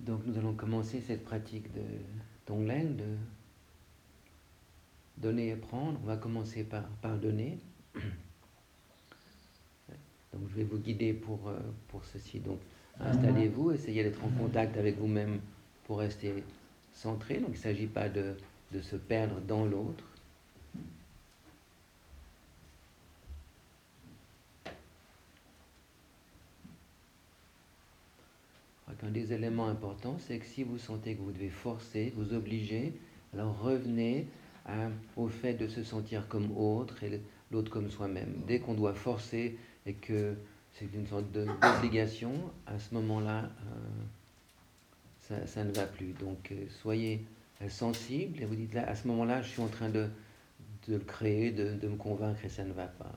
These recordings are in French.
Donc nous allons commencer cette pratique de Tonglen, de donner et prendre. On va commencer par donner. Donc je vais vous guider pour ceci. Donc installez-vous, essayez d'être en contact avec vous-même pour rester centré. Donc il ne s'agit pas de se perdre dans l'autre. Un des éléments importants, c'est que si vous sentez que vous devez forcer, vous obliger, alors revenez au fait de se sentir comme autre et l'autre comme soi-même. Dès qu'on doit forcer et que c'est une sorte d'obligation, à ce moment-là, ça ne va plus. Donc soyez sensible et vous dites là, à ce moment-là, je suis en train de le créer, de me convaincre et ça ne va pas.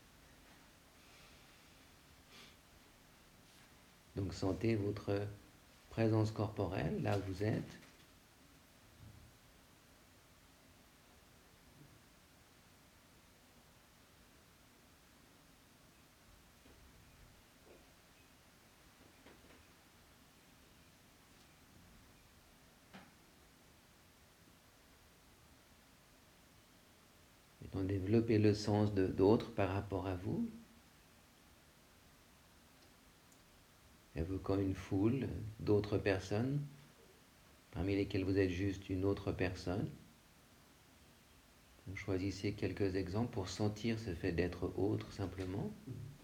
Donc sentez votre présence corporelle, là où vous êtes. Donc développer le sens d'autres par rapport à vous, évoquant une foule d'autres personnes, parmi lesquelles vous êtes juste une autre personne. Donc choisissez quelques exemples pour sentir ce fait d'être autre simplement.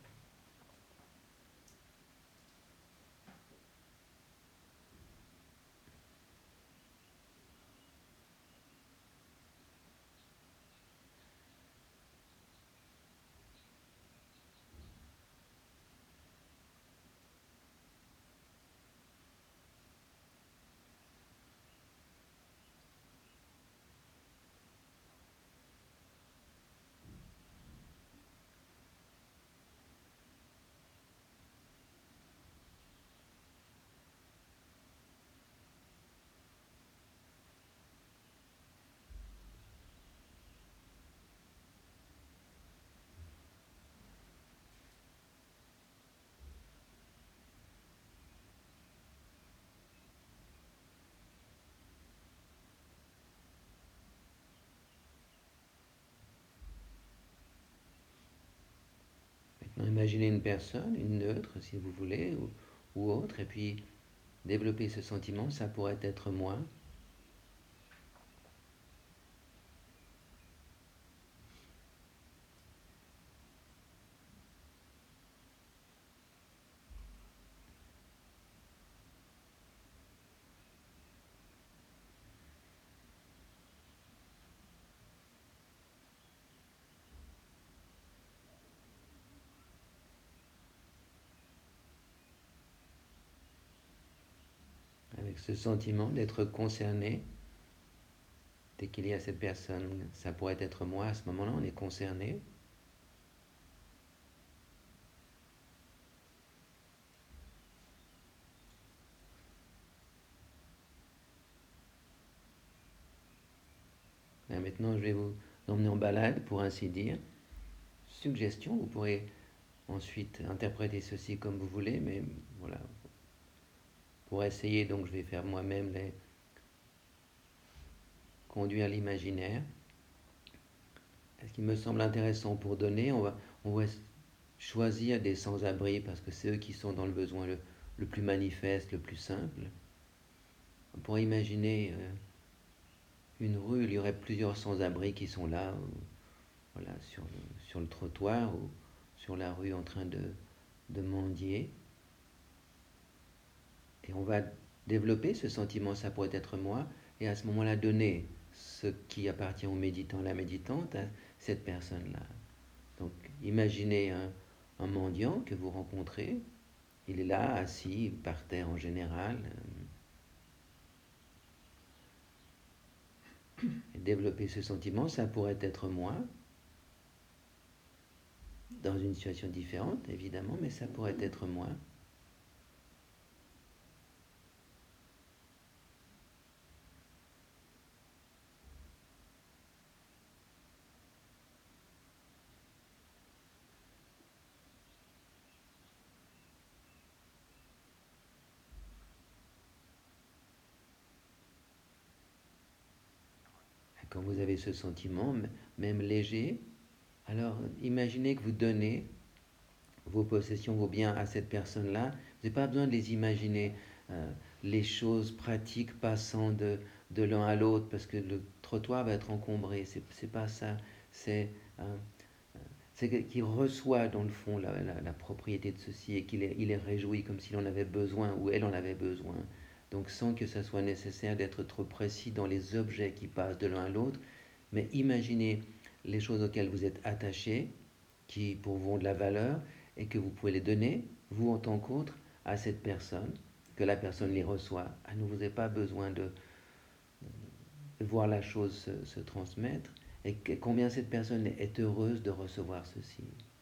Maintenant, imaginez une personne, une neutre si vous voulez, ou autre, et puis développer ce sentiment, ça pourrait être moi. Avec ce sentiment d'être concerné, dès qu'il y a cette personne, ça pourrait être moi, à ce moment-là, on est concerné. Là, maintenant, je vais vous emmener en balade, pour ainsi dire. Suggestion, vous pourrez ensuite interpréter ceci comme vous voulez, mais voilà. Pour essayer, donc, je vais faire moi-même les conduire l'imaginaire. Ce qui me semble intéressant pour donner, on va choisir des sans-abri parce que c'est eux qui sont dans le besoin le plus manifeste, le plus simple. On pourrait imaginer une rue, il y aurait plusieurs sans-abri qui sont là, voilà, sur le trottoir ou sur la rue en train de mendier. Et on va développer ce sentiment, ça pourrait être moi, et à ce moment-là donner ce qui appartient au méditant, la méditante, à cette personne-là. Donc imaginez un mendiant que vous rencontrez, il est là, assis, par terre en général, et développer ce sentiment, ça pourrait être moi, dans une situation différente évidemment, mais ça pourrait être moi. Quand vous avez ce sentiment, même léger, alors imaginez que vous donnez vos possessions, vos biens à cette personne-là. Vous n'avez pas besoin de les imaginer, euh, les choses pratiques passant de l'un à l'autre, parce que le trottoir va être encombré. C'est pas ça. C'est euh, qu'il reçoit dans le fond la propriété de ceci et il est réjoui comme s'il en avait besoin ou elle en avait besoin. Donc sans que ça soit nécessaire d'être trop précis dans les objets qui passent de l'un à l'autre, mais imaginez les choses auxquelles vous êtes attaché, qui pour vous ont de la valeur, et que vous pouvez les donner, vous en tant qu'autre, à cette personne, que la personne les reçoit. Elle ne vous avez pas besoin de voir la chose se transmettre, et combien cette personne est heureuse de recevoir ceci.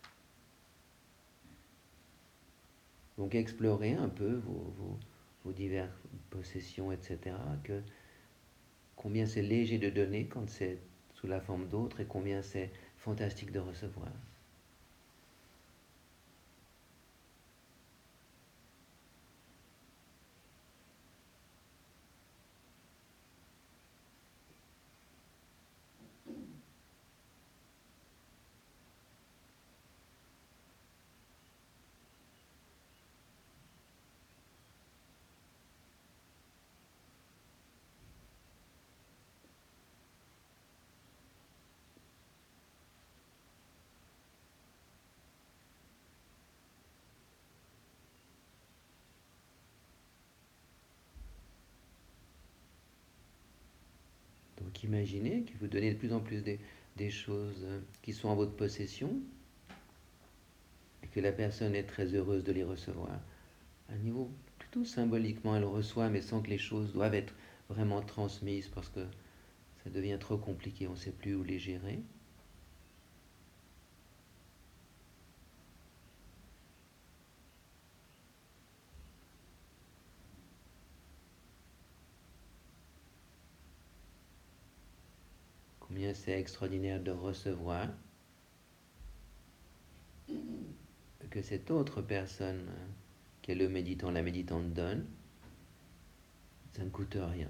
Donc explorez un peu vos diverses possessions, etc. Combien c'est léger de donner quand c'est sous la forme d'autres et combien c'est fantastique de recevoir. Donc imaginez que vous donnez de plus en plus des choses qui sont en votre possession et que la personne est très heureuse de les recevoir. À un niveau plutôt symboliquement, elle reçoit, mais sans que les choses doivent être vraiment transmises parce que ça devient trop compliqué, on ne sait plus où les gérer. Combien c'est extraordinaire de recevoir que cette autre personne qui est le méditant, la méditante donne, ça ne coûte rien.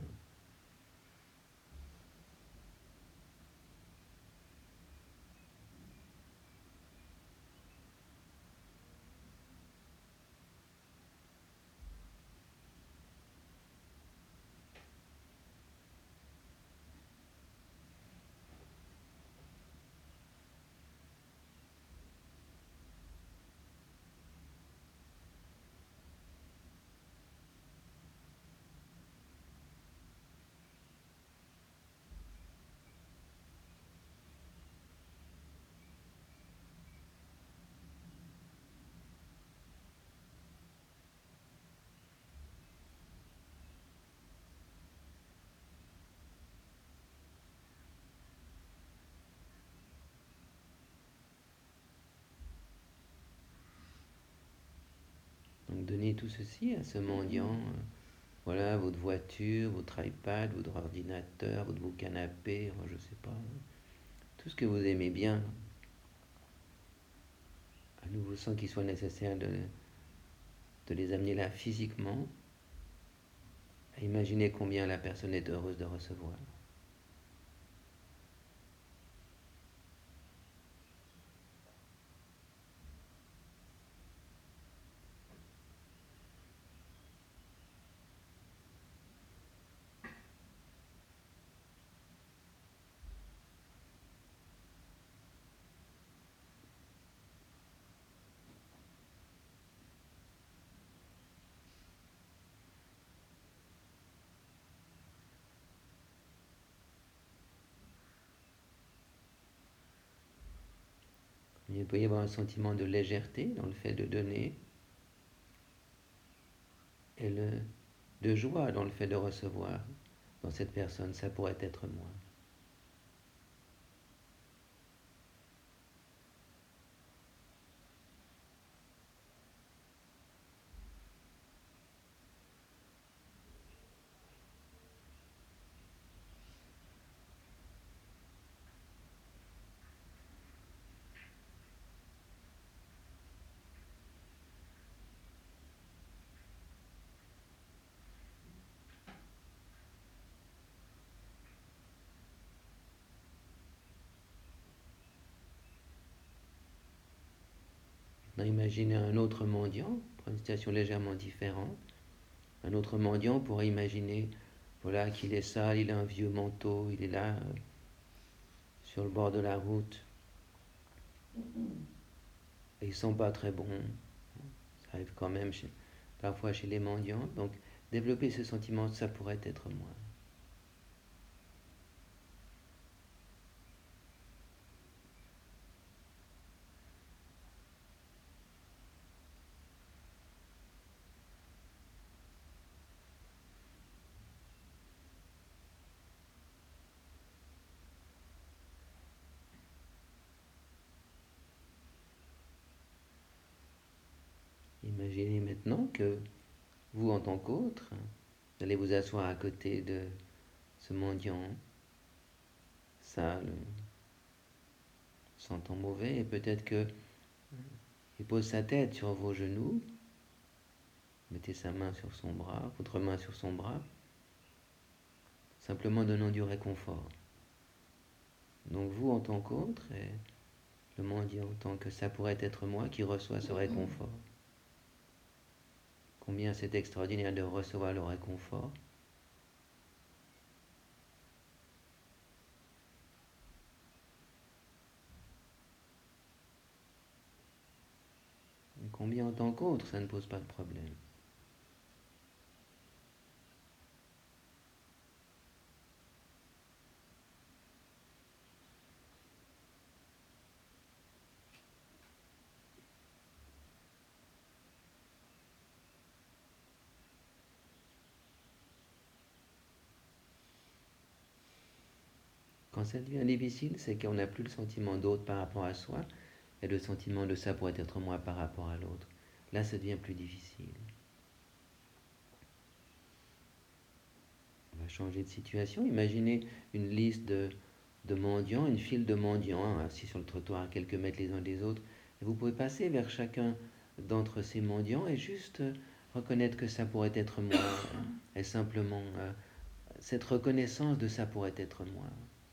Donc donnez tout ceci à ce mendiant. Voilà, votre voiture, votre iPad, votre ordinateur, votre beau canapé, je ne sais pas, tout ce que vous aimez bien, à nouveau sans qu'il soit nécessaire de les amener là physiquement. Imaginez combien la personne est heureuse de recevoir. Il peut y avoir un sentiment de légèreté dans le fait de donner et de joie dans le fait de recevoir dans cette personne. Ça pourrait être moi. Maintenant, imaginez un autre mendiant, pour une situation légèrement différente. Un autre mendiant pourrait imaginer, voilà, qu'il est sale, il a un vieux manteau, il est là, sur le bord de la route, et il sent pas très bon. Ça arrive quand même parfois chez les mendiants. Donc, développer ce sentiment, ça pourrait être moi. Imaginez maintenant que vous, en tant qu'autre, vous allez vous asseoir à côté de ce mendiant sale, sentant mauvais, et peut-être que il pose sa tête sur vos genoux, mettez sa main sur son bras, votre main sur son bras, simplement donnant du réconfort. Donc vous, en tant qu'autre, et le mendiant en tant que ça pourrait être moi qui reçoit ce réconfort. Combien c'est extraordinaire de recevoir le réconfort. Et combien en tant qu'autre, ça ne pose pas de problème. Quand ça devient difficile, c'est qu'on n'a plus le sentiment d'autre par rapport à soi, et le sentiment de ça pourrait être moi par rapport à l'autre. Là, ça devient plus difficile. On va changer de situation. Imaginez une liste de mendiants, une file de mendiants, assis sur le trottoir à quelques mètres les uns des autres. Et vous pouvez passer vers chacun d'entre ces mendiants et juste reconnaître que ça pourrait être moi. Et simplement, cette reconnaissance de ça pourrait être moi.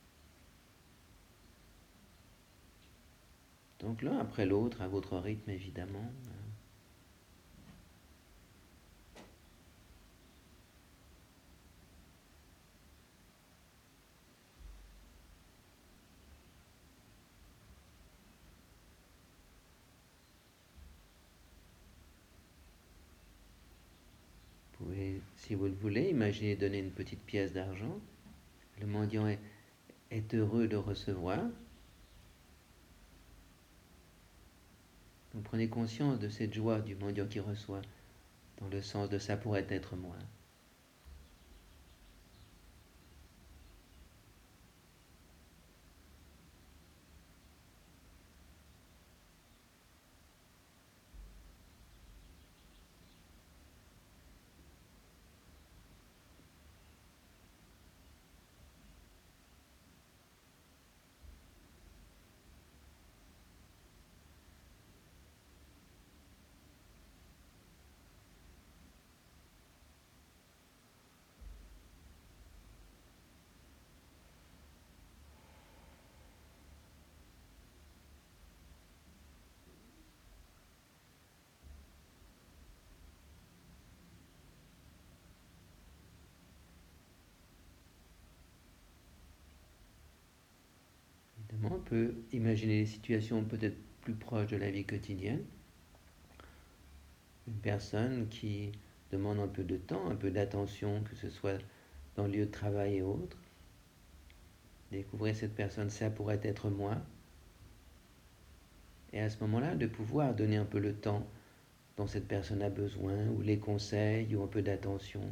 Donc l'un après l'autre, à votre rythme évidemment. Vous pouvez, si vous le voulez, imaginer donner une petite pièce d'argent. Le mendiant est heureux de recevoir. Donc prenez conscience de cette joie du mendiant qui reçoit, dans le sens de ça pourrait être moi. Évidemment, on peut imaginer des situations peut-être plus proches de la vie quotidienne. Une personne qui demande un peu de temps, un peu d'attention, que ce soit dans le lieu de travail et autres. Découvrir cette personne, ça pourrait être moi. Et à ce moment-là, de pouvoir donner un peu le temps dont cette personne a besoin, ou les conseils, ou un peu d'attention.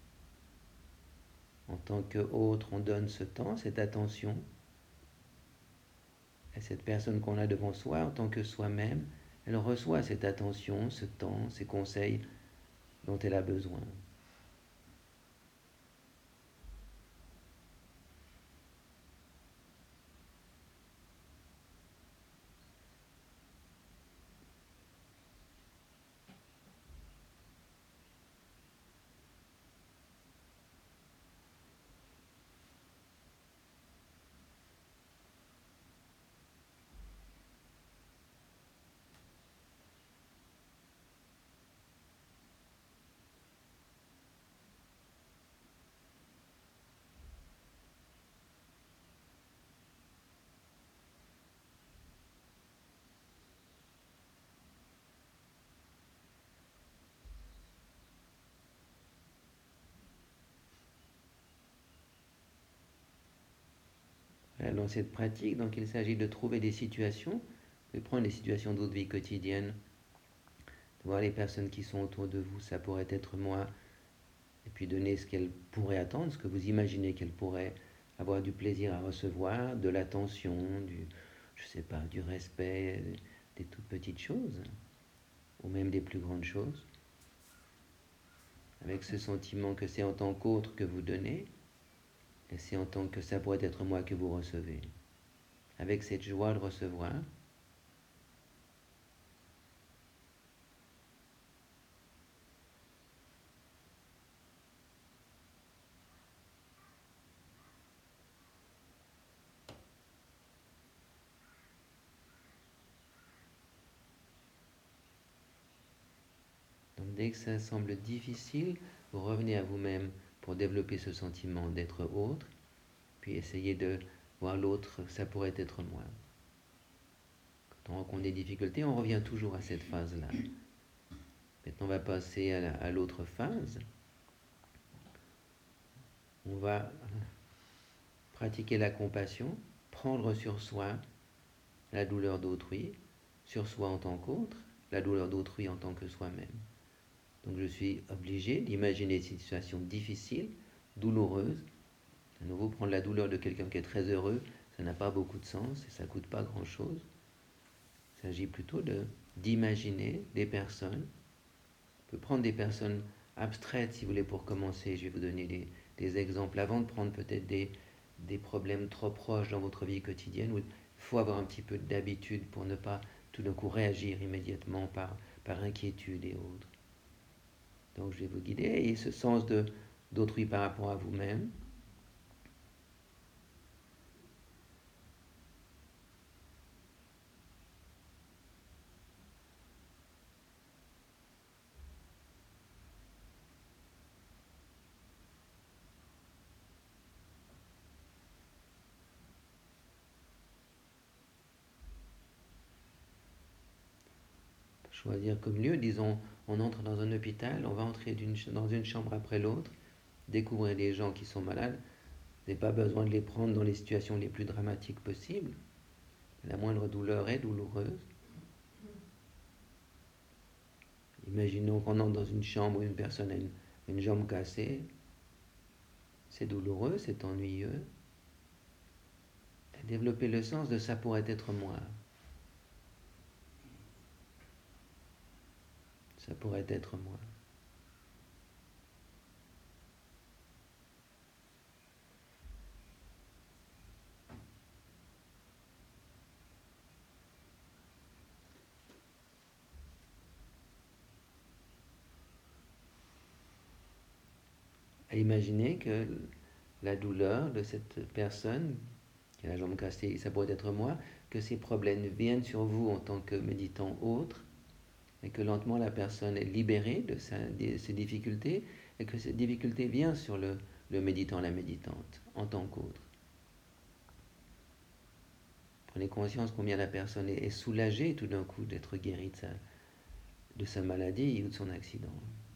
En tant qu'autre, on donne ce temps, cette attention. Et cette personne qu'on a devant soi, en tant que soi-même, elle reçoit cette attention, ce temps, ces conseils dont elle a besoin. dans cette pratique, donc il s'agit de trouver des situations, vous pouvez prendre des situations de votre vie quotidienne, de voir les personnes qui sont autour de vous, ça pourrait être moi, et puis donner ce qu'elles pourraient attendre, ce que vous imaginez qu'elles pourraient avoir du plaisir à recevoir, de l'attention, je sais pas, du respect, des toutes petites choses, ou même des plus grandes choses, avec ce sentiment que c'est en tant qu'autre que vous donnez, et c'est en tant que ça pourrait être moi que vous recevez. Avec cette joie de recevoir, donc dès que ça semble difficile, vous revenez à vous-même pour développer ce sentiment d'être autre, puis essayez de voir l'autre, ça pourrait être moi. Quand on rencontre des difficultés, on revient toujours à cette phase-là. Maintenant, on va passer à l'autre phase. On va pratiquer la compassion, prendre sur soi la douleur d'autrui, sur soi en tant qu'autre, la douleur d'autrui en tant que soi-même. Donc je suis obligé d'imaginer une situation difficile, douloureuse. À nouveau, prendre la douleur de quelqu'un qui est très heureux, ça n'a pas beaucoup de sens et ça ne coûte pas grand-chose. Il s'agit plutôt d'imaginer des personnes. On peut prendre des personnes abstraites si vous voulez pour commencer. Je vais vous donner des exemples avant de prendre peut-être des problèmes trop proches dans votre vie quotidienne où il faut avoir un petit peu d'habitude pour ne pas tout d'un coup réagir immédiatement par inquiétude et autres. Donc je vais vous guider et ce sens d'autrui par rapport à vous-même. Choisir comme lieu, disons, on entre dans un hôpital, on va entrer dans une chambre après l'autre, découvrir des gens qui sont malades. Vous n'avez pas besoin de les prendre dans les situations les plus dramatiques possibles. La moindre douleur est douloureuse. Imaginons qu'on entre dans une chambre où une personne a une jambe cassée. C'est douloureux, c'est ennuyeux. Et développer le sens de ça pourrait être moi. Ça pourrait être moi. Et imaginez que la douleur de cette personne qui a la jambe cassée, ça pourrait être moi, que ces problèmes viennent sur vous en tant que méditant autre, et que lentement la personne est libérée de ses difficultés, et que cette difficulté vient sur le méditant, la méditante, en tant qu'autre. Prenez conscience combien la personne est soulagée tout d'un coup d'être guérie de sa maladie ou de son accident.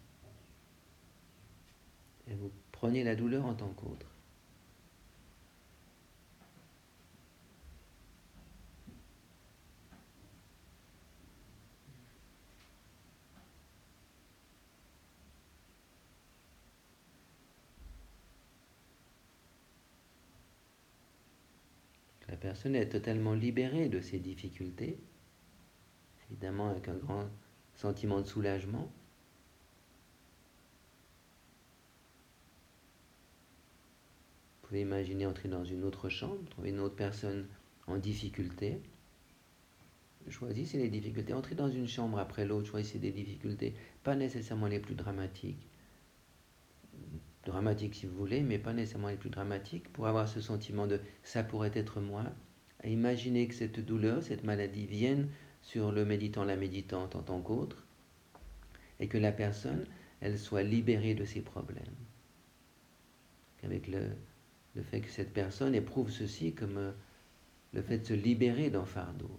Et vous prenez la douleur en tant qu'autre. La personne est totalement libérée de ses difficultés, évidemment avec un grand sentiment de soulagement. Vous pouvez imaginer entrer dans une autre chambre, trouver une autre personne en difficulté. Choisissez les difficultés. Entrez dans une chambre après l'autre, choisissez des difficultés, pas nécessairement les plus dramatiques. Dramatiques si vous voulez, mais pas nécessairement les plus dramatiques, pour avoir ce sentiment de ça pourrait être moi. Et imaginez que cette douleur, cette maladie vienne sur le méditant, la méditante en tant qu'autre, et que la personne, elle soit libérée de ses problèmes. Avec le fait que cette personne éprouve ceci comme le fait de se libérer d'un fardeau.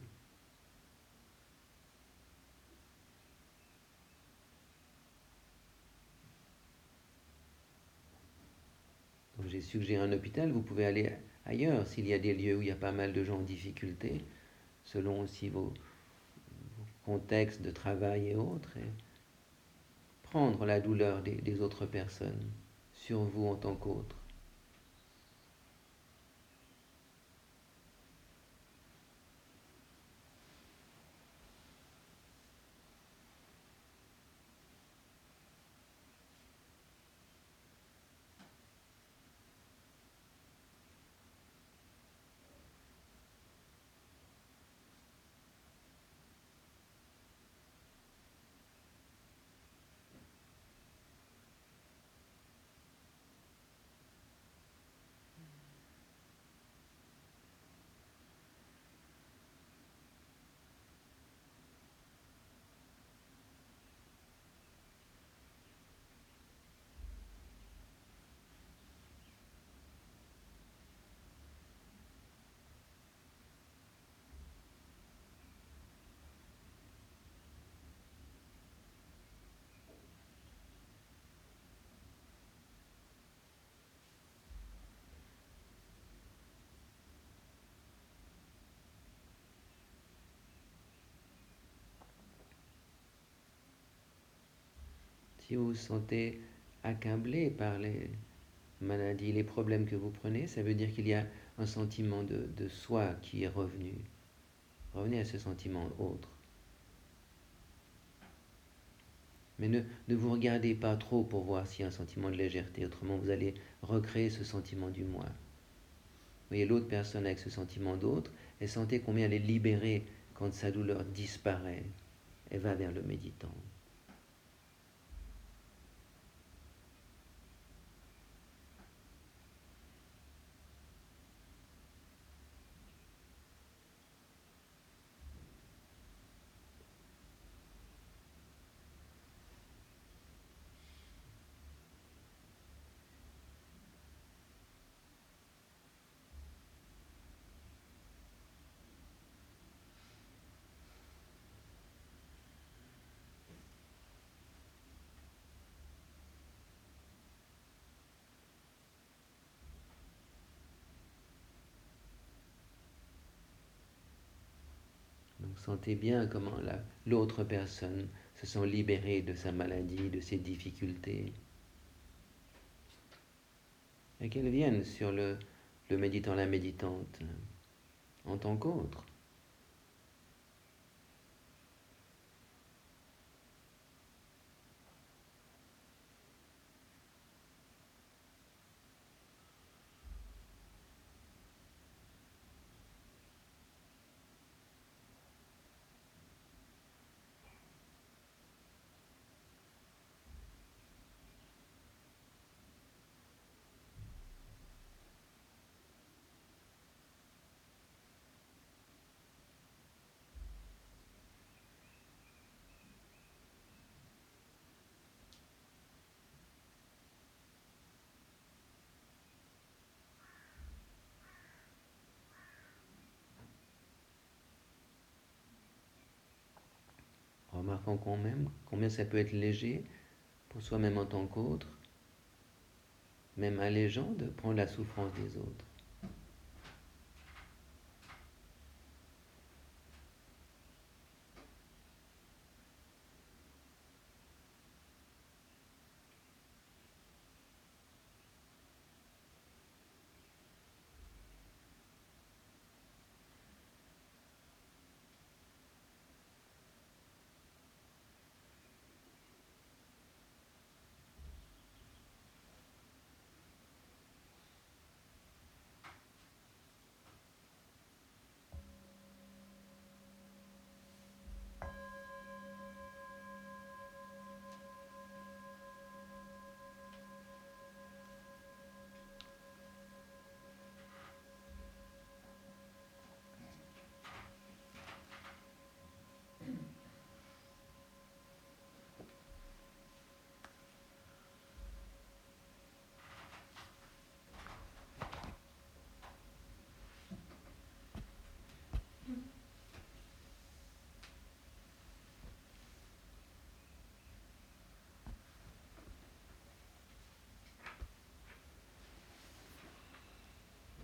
Donc j'ai suggéré un hôpital, vous pouvez aller ailleurs, s'il y a des lieux où il y a pas mal de gens en difficulté, selon aussi vos contextes de travail et autres, et prendre la douleur des autres personnes sur vous en tant qu'autre. Si vous vous sentez accablé par les maladies, les problèmes que vous prenez, ça veut dire qu'il y a un sentiment de soi qui est revenu. Revenez à ce sentiment autre. Mais ne vous regardez pas trop pour voir s'il y a un sentiment de légèreté, autrement vous allez recréer ce sentiment du moi. Vous voyez l'autre personne avec ce sentiment d'autre et sentez combien elle est libérée quand sa douleur disparaît et va vers le méditant. Donc sentez bien comment l'autre personne se sent libérée de sa maladie, de ses difficultés. Et qu'elle vienne sur le méditant, la méditante, en tant qu'autre. Remarquons quand même combien ça peut être léger pour soi-même en tant qu'autre, même allégeant de prendre la souffrance des autres.